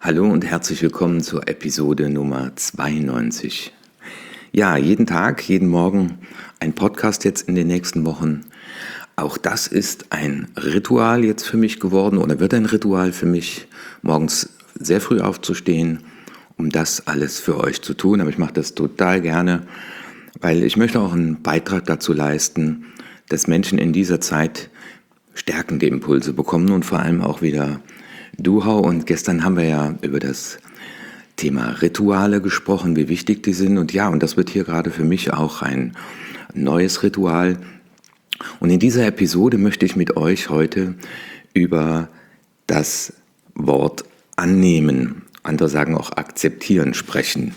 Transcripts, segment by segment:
Hallo und herzlich willkommen zur Episode Nummer 92. Ja, jeden Tag, jeden Morgen ein Podcast jetzt in den nächsten Wochen. Auch das ist ein Ritual jetzt für mich geworden oder wird ein Ritual für mich, morgens sehr früh aufzustehen, um das alles für euch zu tun. Aber ich mache das total gerne, weil ich möchte auch einen Beitrag dazu leisten, dass Menschen in dieser Zeit stärkende Impulse bekommen und vor allem auch wieder Duhau. Und gestern haben wir ja über das Thema Rituale gesprochen, wie wichtig die sind. Und ja, und das wird hier gerade für mich auch ein neues Ritual. Und in dieser Episode möchte ich mit euch heute über das Wort annehmen, andere sagen auch akzeptieren, sprechen.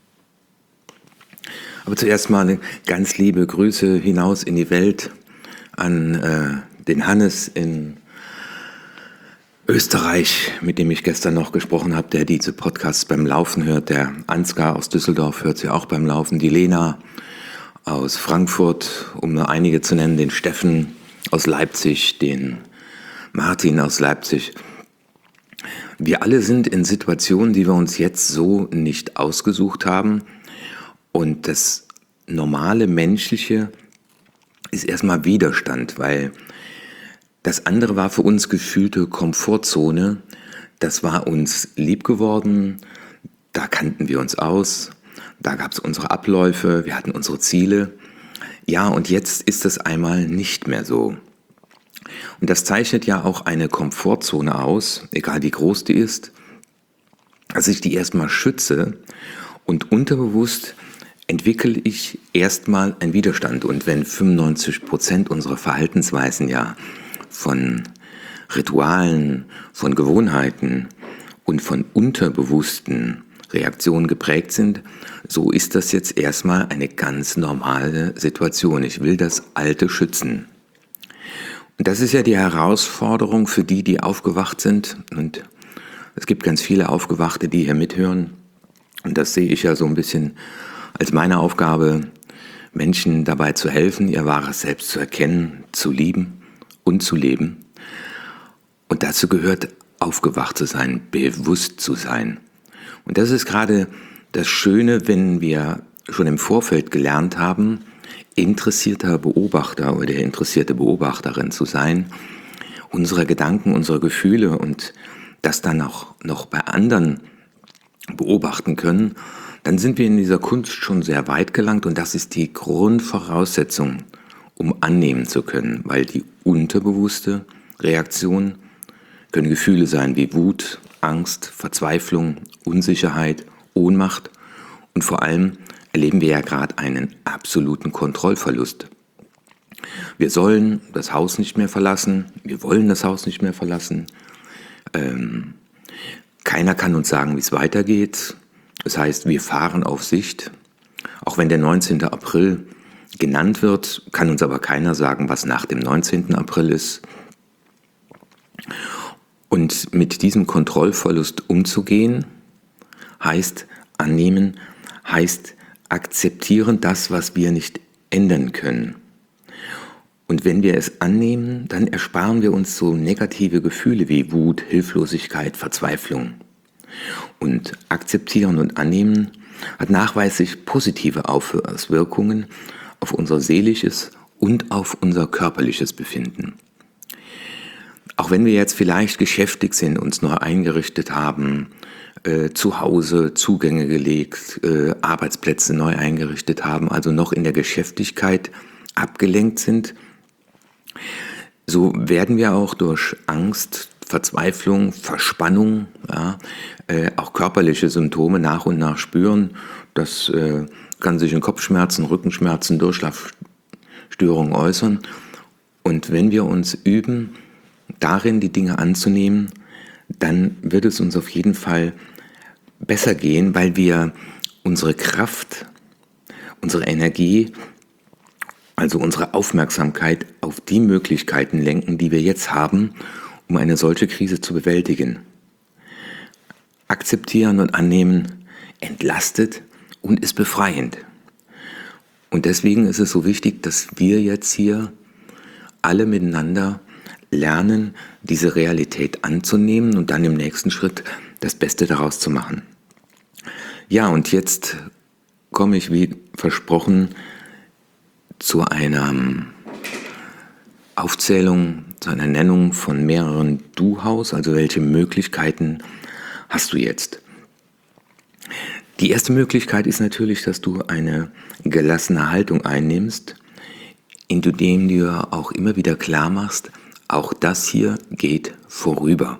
Aber zuerst mal eine ganz liebe Grüße hinaus in die Welt an den Hannes in Österreich, mit dem ich gestern noch gesprochen habe, der diese Podcasts beim Laufen hört. Der Ansgar aus Düsseldorf hört sie auch beim Laufen. Die Lena aus Frankfurt, um nur einige zu nennen. Den Steffen aus Leipzig, den Martin aus Leipzig. Wir alle sind in Situationen, die wir uns jetzt so nicht ausgesucht haben. Und das normale Menschliche ist erstmal Widerstand, weil das andere war für uns gefühlte Komfortzone, das war uns lieb geworden, da kannten wir uns aus, da gab es unsere Abläufe, wir hatten unsere Ziele. Ja, und jetzt ist es einmal nicht mehr so. Und das zeichnet ja auch eine Komfortzone aus, egal wie groß die ist, dass ich die erstmal schütze und unterbewusst entwickle ich erstmal einen Widerstand. Und wenn 95% unserer Verhaltensweisen ja von Ritualen, von Gewohnheiten und von unterbewussten Reaktionen geprägt sind, so ist das jetzt erstmal eine ganz normale Situation. Ich will das Alte schützen. Und das ist ja die Herausforderung für die, die aufgewacht sind. Und es gibt ganz viele Aufgewachte, die hier mithören. Und das sehe ich ja so ein bisschen als meine Aufgabe, Menschen dabei zu helfen, ihr wahres Selbst zu erkennen, zu lieben und zu leben. Und dazu gehört, aufgewacht zu sein, bewusst zu sein. Und das ist gerade das Schöne, wenn wir schon im Vorfeld gelernt haben, interessierter Beobachter oder interessierte Beobachterin zu sein, unserer Gedanken, unserer Gefühle und das dann auch noch bei anderen beobachten können, dann sind wir in dieser Kunst schon sehr weit gelangt und das ist die Grundvoraussetzung, um annehmen zu können, weil die unterbewusste Reaktion können Gefühle sein wie Wut, Angst, Verzweiflung, Unsicherheit, Ohnmacht und vor allem erleben wir ja gerade einen absoluten Kontrollverlust. Wir sollen das Haus nicht mehr verlassen, wir wollen das Haus nicht mehr verlassen, keiner kann uns sagen, wie es weitergeht, das heißt, wir fahren auf Sicht, auch wenn der 19. April genannt wird, kann uns aber keiner sagen, was nach dem 19. April ist. Und mit diesem Kontrollverlust umzugehen, heißt annehmen, heißt akzeptieren das, was wir nicht ändern können. Und wenn wir es annehmen, dann ersparen wir uns so negative Gefühle wie Wut, Hilflosigkeit, Verzweiflung. Und akzeptieren und annehmen hat nachweislich positive Auswirkungen auf unser seelisches und auf unser körperliches Befinden. Auch wenn wir jetzt vielleicht geschäftig sind, uns neu eingerichtet haben, zu Hause Zugänge gelegt, Arbeitsplätze neu eingerichtet haben, also noch in der Geschäftigkeit abgelenkt sind, so werden wir auch durch Angst, Verzweiflung, Verspannung, ja, auch körperliche Symptome nach und nach spüren. Das kann sich in Kopfschmerzen, Rückenschmerzen, Durchschlafstörungen äußern. Und wenn wir uns üben, darin die Dinge anzunehmen, dann wird es uns auf jeden Fall besser gehen, weil wir unsere Kraft, unsere Energie, also unsere Aufmerksamkeit auf die Möglichkeiten lenken, die wir jetzt haben, um eine solche Krise zu bewältigen. Akzeptieren und annehmen entlastet und ist befreiend. Und deswegen ist es so wichtig, dass wir jetzt hier alle miteinander lernen, diese Realität anzunehmen und dann im nächsten Schritt das Beste daraus zu machen. Ja, und jetzt komme ich, wie versprochen, zu einer Aufzählung, zu einer Nennung von mehreren Du-Haus, also welche Möglichkeiten hast du jetzt? Die erste Möglichkeit ist natürlich, dass du eine gelassene Haltung einnimmst, indem du dir auch immer wieder klar machst, auch das hier geht vorüber.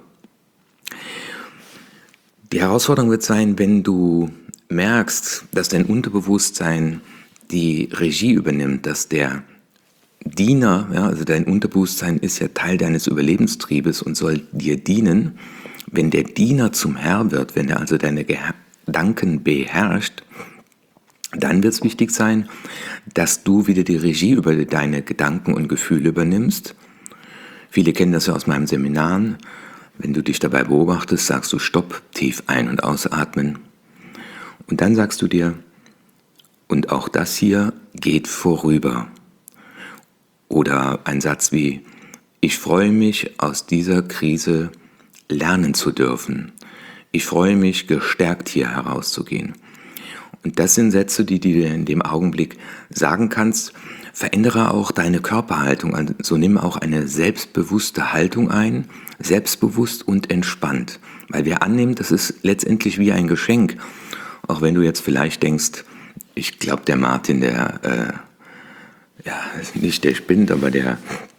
Die Herausforderung wird sein, wenn du merkst, dass dein Unterbewusstsein die Regie übernimmt, dass der Diener, ja, also dein Unterbewusstsein ist ja Teil deines Überlebenstriebes und soll dir dienen. Wenn der Diener zum Herr wird, wenn er also deine Gedanken beherrscht, dann wird es wichtig sein, dass du wieder die Regie über deine Gedanken und Gefühle übernimmst. Viele kennen das ja aus meinen Seminaren. Wenn du dich dabei beobachtest, sagst du Stopp, tief ein- und ausatmen. Und dann sagst du dir, und auch das hier geht vorüber. Oder ein Satz wie, ich freue mich, aus dieser Krise lernen zu dürfen. Ich freue mich, gestärkt hier herauszugehen. Und das sind Sätze, die du dir in dem Augenblick sagen kannst. Verändere auch deine Körperhaltung, also nimm auch eine selbstbewusste Haltung ein, selbstbewusst und entspannt. Weil wir annehmen, das ist letztendlich wie ein Geschenk. Auch wenn du jetzt vielleicht denkst, ich glaube, der Martin, der nicht der spinnt, aber der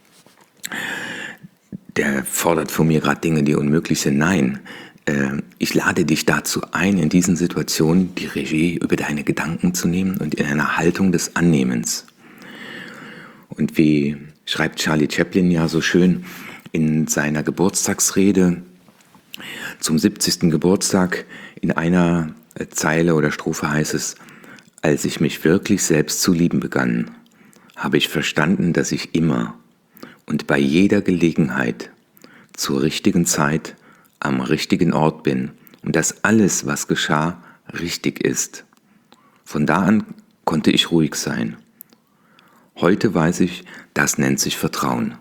fordert von mir gerade Dinge, die unmöglich sind. Nein, ich lade dich dazu ein, in diesen Situationen die Regie über deine Gedanken zu nehmen und in einer Haltung des Annehmens. Und wie schreibt Charlie Chaplin ja so schön in seiner Geburtstagsrede zum 70. Geburtstag, in einer Zeile oder Strophe heißt es, als ich mich wirklich selbst zu lieben begann, habe ich verstanden, dass ich immer und bei jeder Gelegenheit zur richtigen Zeit am richtigen Ort bin und dass alles, was geschah, richtig ist. Von da an konnte ich ruhig sein. Heute weiß ich, das nennt sich Vertrauen.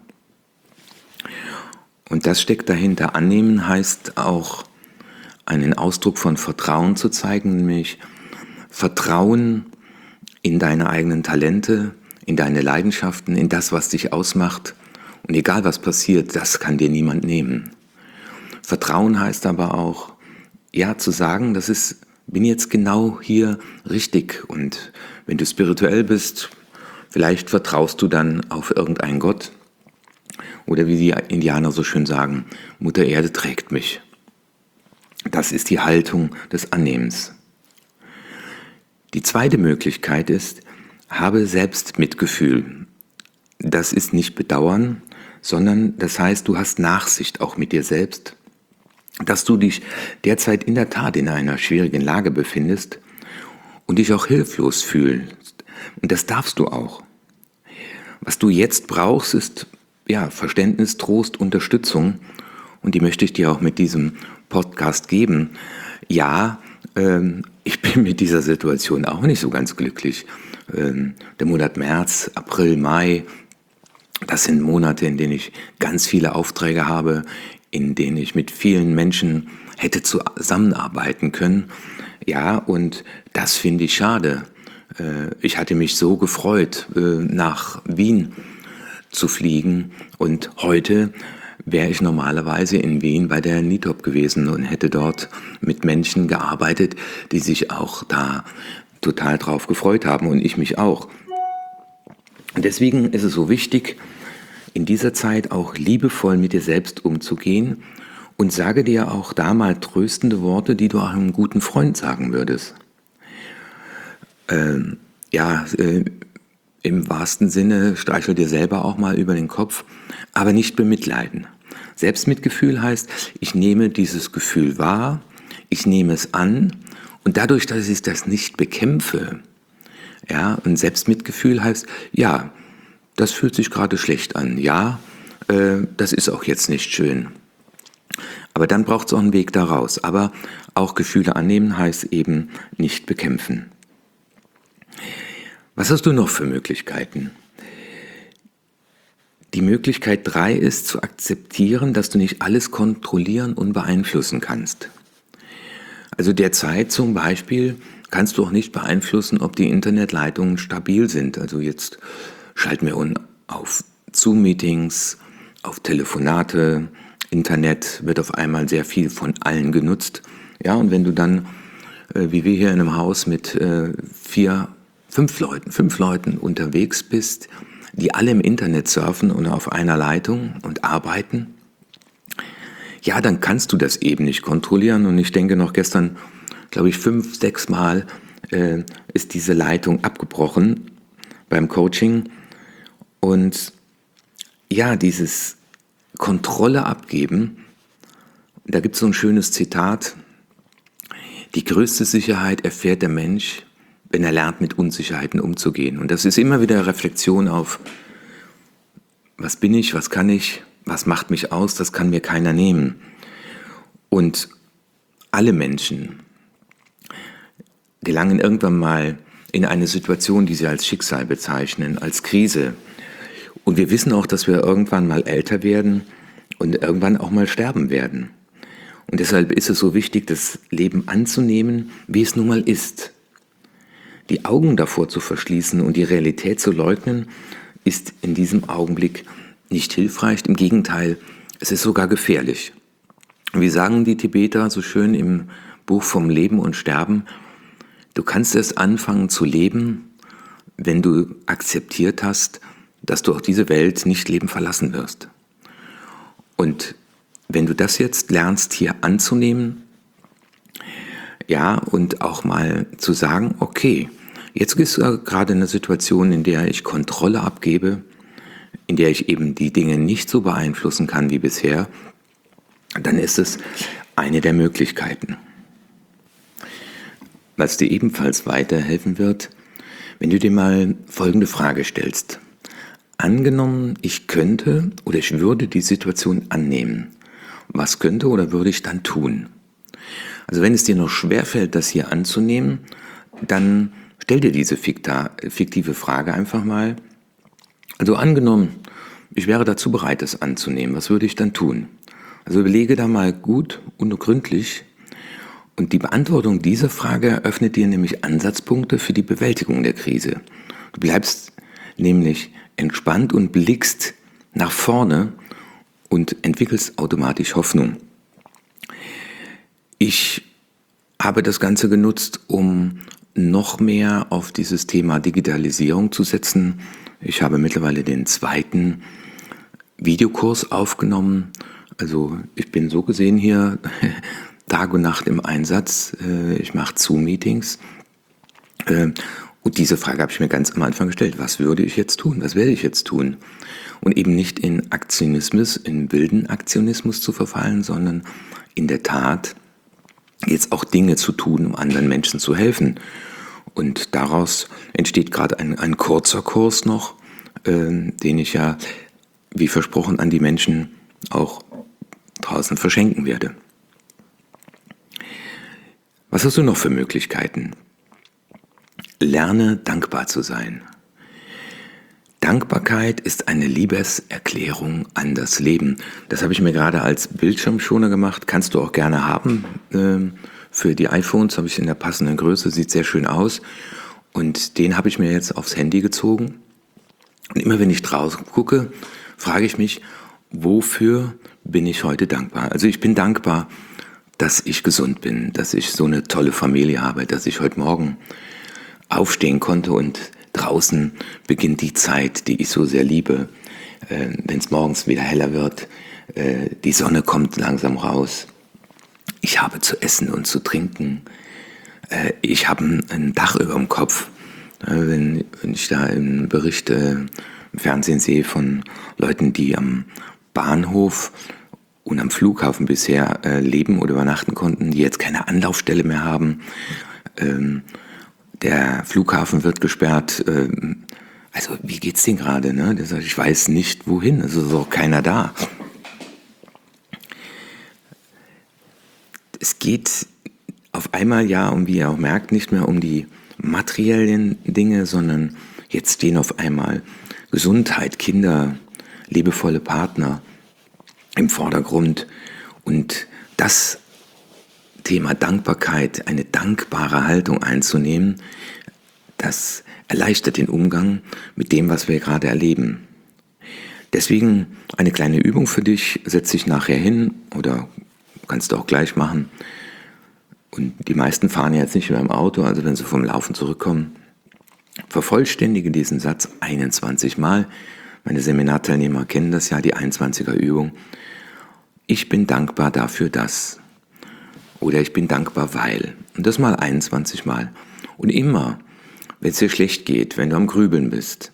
Und das steckt dahinter. Annehmen heißt auch, einen Ausdruck von Vertrauen zu zeigen, nämlich Vertrauen in deine eigenen Talente, in deine Leidenschaften, in das, was dich ausmacht. Und egal was passiert, das kann dir niemand nehmen. Vertrauen heißt aber auch, ja, zu sagen, bin jetzt genau hier richtig. Und wenn du spirituell bist, vielleicht vertraust du dann auf irgendeinen Gott. Oder wie die Indianer so schön sagen, Mutter Erde trägt mich. Das ist die Haltung des Annehmens. Die zweite Möglichkeit ist, habe Selbstmitgefühl. Das ist nicht Bedauern, sondern das heißt, du hast Nachsicht auch mit dir selbst, dass du dich derzeit in der Tat in einer schwierigen Lage befindest und dich auch hilflos fühlst. Und das darfst du auch. Was du jetzt brauchst, ist Verständnis, Trost, Unterstützung. Und die möchte ich dir auch mit diesem Podcast geben. Ja, ich bin mit dieser Situation auch nicht so ganz glücklich. Der Monat März, April, Mai, das sind Monate, in denen ich ganz viele Aufträge habe, in denen ich mit vielen Menschen hätte zusammenarbeiten können. Ja, und das finde ich schade. Ich hatte mich so gefreut, nach Wien zu fliegen, und heute wäre ich normalerweise in Wien bei der NITOP gewesen und hätte dort mit Menschen gearbeitet, die sich auch da total drauf gefreut haben und ich mich auch. Und deswegen ist es so wichtig, in dieser Zeit auch liebevoll mit dir selbst umzugehen, und sage dir auch da mal tröstende Worte, die du auch einem guten Freund sagen würdest. Im wahrsten Sinne streichel dir selber auch mal über den Kopf, aber nicht bemitleiden. Selbstmitgefühl heißt, ich nehme dieses Gefühl wahr, ich nehme es an, und dadurch, dass ich das nicht bekämpfe, und Selbstmitgefühl heißt, ja, das fühlt sich gerade schlecht an, ja, das ist auch jetzt nicht schön. Aber dann braucht es auch einen Weg daraus. Aber auch Gefühle annehmen heißt eben nicht bekämpfen. Was hast du noch für Möglichkeiten? Die Möglichkeit 3 ist zu akzeptieren, dass du nicht alles kontrollieren und beeinflussen kannst. Also derzeit zum Beispiel kannst du auch nicht beeinflussen, ob die Internetleitungen stabil sind. Also jetzt schalten wir auf Zoom-Meetings, auf Telefonate, Internet wird auf einmal sehr viel von allen genutzt. Ja, und wenn du dann, wie wir hier in einem Haus mit fünf Leuten unterwegs bist, die alle im Internet surfen und auf einer Leitung und arbeiten, ja, dann kannst du das eben nicht kontrollieren. Und ich denke noch gestern, glaube ich, 5, 6 Mal ist diese Leitung abgebrochen beim Coaching. Und ja, dieses Kontrolle abgeben, da gibt es so ein schönes Zitat: Die größte Sicherheit erfährt der Mensch, wenn er lernt, mit Unsicherheiten umzugehen. Und das ist immer wieder Reflexion auf, was bin ich, was kann ich, was macht mich aus, das kann mir keiner nehmen. Und alle Menschen gelangen irgendwann mal in eine Situation, die sie als Schicksal bezeichnen, als Krise. Und wir wissen auch, dass wir irgendwann mal älter werden und irgendwann auch mal sterben werden. Und deshalb ist es so wichtig, das Leben anzunehmen, wie es nun mal ist. Die Augen davor zu verschließen und die Realität zu leugnen, ist in diesem Augenblick nicht hilfreich. Im Gegenteil, es ist sogar gefährlich. Wie sagen die Tibeter so schön im Buch vom Leben und Sterben: Du kannst erst anfangen zu leben, wenn du akzeptiert hast, dass du auch diese Welt nicht leben verlassen wirst. Und wenn du das jetzt lernst, hier anzunehmen, ja, und auch mal zu sagen, okay, jetzt ist gerade eine Situation, in der ich Kontrolle abgebe, in der ich eben die Dinge nicht so beeinflussen kann wie bisher, dann ist es eine der Möglichkeiten. Was dir ebenfalls weiterhelfen wird, wenn du dir mal folgende Frage stellst. Angenommen, ich könnte oder ich würde die Situation annehmen. Was könnte oder würde ich dann tun? Also wenn es dir noch schwerfällt, das hier anzunehmen, dann stell dir diese fiktive Frage einfach mal. Also angenommen, ich wäre dazu bereit, das anzunehmen. Was würde ich dann tun? Also überlege da mal gut und gründlich. Und die Beantwortung dieser Frage eröffnet dir nämlich Ansatzpunkte für die Bewältigung der Krise. Du bleibst nämlich entspannt und blickst nach vorne und entwickelst automatisch Hoffnung. Ich habe das Ganze genutzt, um noch mehr auf dieses Thema Digitalisierung zu setzen. Ich habe mittlerweile den 2. Videokurs aufgenommen. Also ich bin so gesehen hier Tag und Nacht im Einsatz. Ich mache Zoom-Meetings. Und diese Frage habe ich mir ganz am Anfang gestellt. Was würde ich jetzt tun? Was werde ich jetzt tun? Und eben nicht in Aktionismus, in wilden Aktionismus zu verfallen, sondern in der Tat jetzt auch Dinge zu tun, um anderen Menschen zu helfen. Und daraus entsteht gerade ein kurzer Kurs noch, den ich ja, wie versprochen, an die Menschen auch draußen verschenken werde. Was hast du noch für Möglichkeiten? Lerne dankbar zu sein. Dankbarkeit ist eine Liebeserklärung an das Leben. Das habe ich mir gerade als Bildschirmschoner gemacht. Kannst du auch gerne haben. Für die iPhones habe ich in der passenden Größe, sieht sehr schön aus. Und den habe ich mir jetzt aufs Handy gezogen. Und immer wenn ich draußen gucke, frage ich mich, wofür bin ich heute dankbar? Also ich bin dankbar, dass ich gesund bin, dass ich so eine tolle Familie habe, dass ich heute Morgen aufstehen konnte und draußen beginnt die Zeit, die ich so sehr liebe. Wenn es morgens wieder heller wird, die Sonne kommt langsam raus. Ich habe zu essen und zu trinken. Ich habe ein Dach über dem Kopf. Wenn ich da einen Bericht im Fernsehen sehe von Leuten, die am Bahnhof und am Flughafen bisher leben oder übernachten konnten, die jetzt keine Anlaufstelle mehr haben. Der Flughafen wird gesperrt. Also wie geht's denen gerade? Ne? Der sagt, ich weiß nicht wohin. Also ist auch keiner da. Es geht auf einmal ja, wie ihr auch merkt, nicht mehr um die materiellen Dinge, sondern jetzt stehen auf einmal Gesundheit, Kinder, liebevolle Partner im Vordergrund. Und das Thema Dankbarkeit, eine dankbare Haltung einzunehmen, das erleichtert den Umgang mit dem, was wir gerade erleben. Deswegen eine kleine Übung für dich, setz dich nachher hin oder kannst du auch gleich machen. Und die meisten fahren jetzt nicht mehr im Auto, also wenn sie vom Laufen zurückkommen, vervollständige diesen Satz 21 Mal. Meine Seminarteilnehmer kennen das ja, die 21er Übung. Ich bin dankbar dafür, dass. Oder ich bin dankbar, weil. Und das mal 21 Mal. Und immer, wenn es dir schlecht geht, wenn du am Grübeln bist,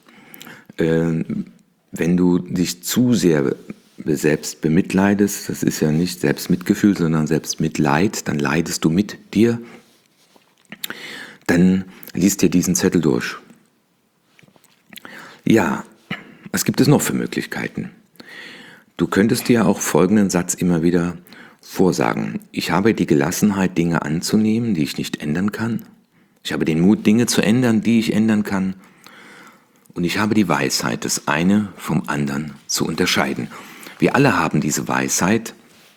wenn du dich zu sehr selbst bemitleidest, das ist ja nicht Selbstmitgefühl, sondern Selbstmitleid, dann leidest du mit dir, dann liest dir diesen Zettel durch. Ja, was gibt es noch für Möglichkeiten? Du könntest dir auch folgenden Satz immer wieder vorsagen. Ich habe die Gelassenheit, Dinge anzunehmen, die ich nicht ändern kann. Ich habe den Mut, Dinge zu ändern, die ich ändern kann. Und ich habe die Weisheit, das eine vom anderen zu unterscheiden. Wir alle haben diese Weisheit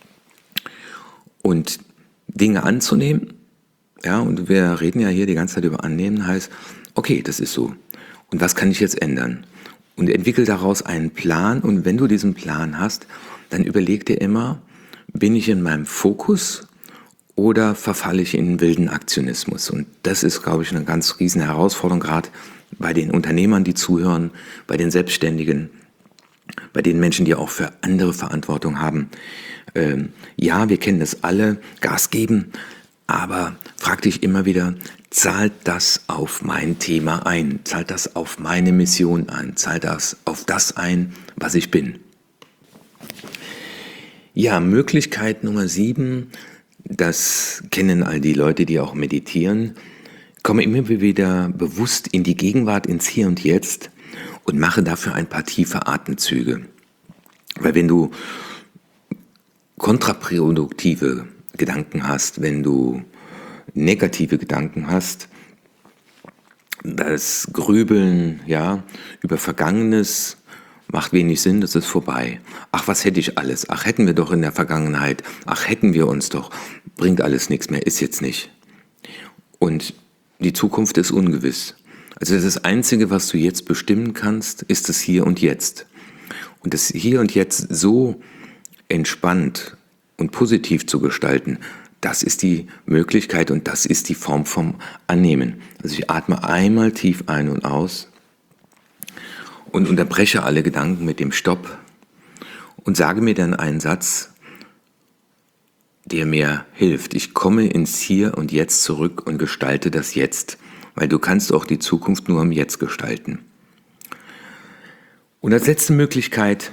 und Dinge anzunehmen. Ja, und wir reden ja hier die ganze Zeit über Annehmen, heißt, okay, das ist so. Und was kann ich jetzt ändern? Und entwickel daraus einen Plan. Und wenn du diesen Plan hast, dann überleg dir immer, bin ich in meinem Fokus oder verfalle ich in wilden Aktionismus? Und das ist, glaube ich, eine ganz riesen Herausforderung, gerade bei den Unternehmern, die zuhören, bei den Selbstständigen, bei den Menschen, die auch für andere Verantwortung haben. Ja, wir kennen das alle, Gas geben, aber frag dich immer wieder, zahlt das auf mein Thema ein? Zahlt das auf meine Mission ein? Zahlt das auf das ein, was ich bin? Ja, Möglichkeit Nummer 7, das kennen all die Leute, die auch meditieren. Komme immer wieder bewusst in die Gegenwart, ins Hier und Jetzt und mache dafür ein paar tiefe Atemzüge. Weil wenn du kontraproduktive Gedanken hast, wenn du negative Gedanken hast, das Grübeln über Vergangenes macht wenig Sinn, das ist vorbei. Ach, was hätte ich alles? Ach, hätten wir doch in der Vergangenheit. Ach, hätten wir uns doch. Bringt alles nichts mehr, ist jetzt nicht. Und die Zukunft ist ungewiss. Also das Einzige, was du jetzt bestimmen kannst, ist das Hier und Jetzt. Und das Hier und Jetzt so entspannt und positiv zu gestalten, das ist die Möglichkeit und das ist die Form vom Annehmen. Also ich atme einmal tief ein und aus und unterbreche alle Gedanken mit dem Stopp und sage mir dann einen Satz, der mir hilft. Ich komme ins Hier und Jetzt zurück und gestalte das Jetzt, weil du kannst auch die Zukunft nur im Jetzt gestalten. Und als letzte Möglichkeit,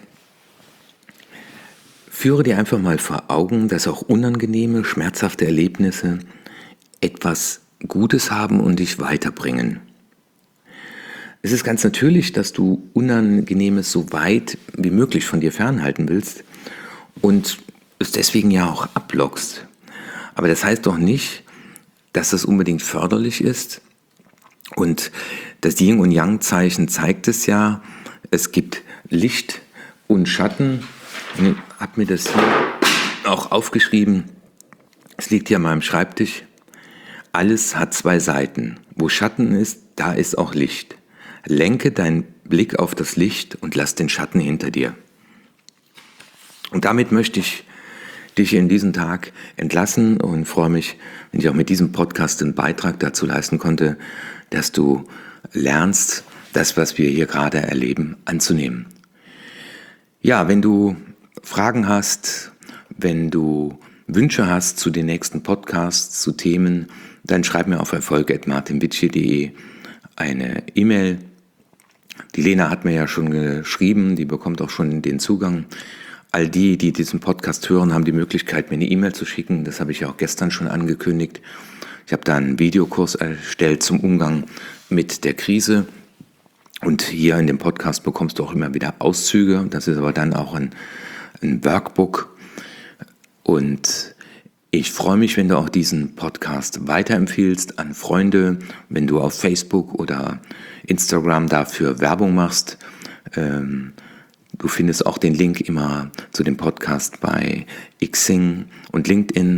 führe dir einfach mal vor Augen, dass auch unangenehme, schmerzhafte Erlebnisse etwas Gutes haben und dich weiterbringen. Es ist ganz natürlich, dass du Unangenehmes so weit wie möglich von dir fernhalten willst und es deswegen ja auch abblockst. Aber das heißt doch nicht, dass das unbedingt förderlich ist. Und das Yin- und Yang-Zeichen zeigt es ja. Es gibt Licht und Schatten. Ich habe mir das hier auch aufgeschrieben. Es liegt hier an meinem Schreibtisch. Alles hat zwei Seiten. Wo Schatten ist, da ist auch Licht. Lenke deinen Blick auf das Licht und lass den Schatten hinter dir. Und damit möchte ich dich in diesen Tag entlassen und freue mich, wenn ich auch mit diesem Podcast einen Beitrag dazu leisten konnte, dass du lernst, das, was wir hier gerade erleben, anzunehmen. Ja, wenn du Fragen hast, wenn du Wünsche hast zu den nächsten Podcasts, zu Themen, dann schreib mir auf erfolg@martinwitsche.de eine E-Mail. Die Lena hat mir ja schon geschrieben, die bekommt auch schon den Zugang. All die diesen Podcast hören, haben die Möglichkeit, mir eine E-Mail zu schicken. Das habe ich ja auch gestern schon angekündigt. Ich habe da einen Videokurs erstellt zum Umgang mit der Krise. Und hier in dem Podcast bekommst du auch immer wieder Auszüge. Das ist aber dann auch ein Workbook. Und ich freue mich, wenn du auch diesen Podcast weiterempfiehlst an Freunde, wenn du auf Facebook oder Instagram dafür Werbung machst. Du findest auch den Link immer zu dem Podcast bei Xing und LinkedIn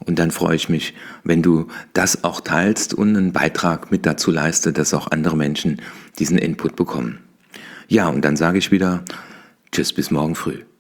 Und dann freue ich mich, wenn du das auch teilst und einen Beitrag mit dazu leistest, dass auch andere Menschen diesen Input bekommen. Ja, und dann sage ich wieder, tschüss bis morgen früh.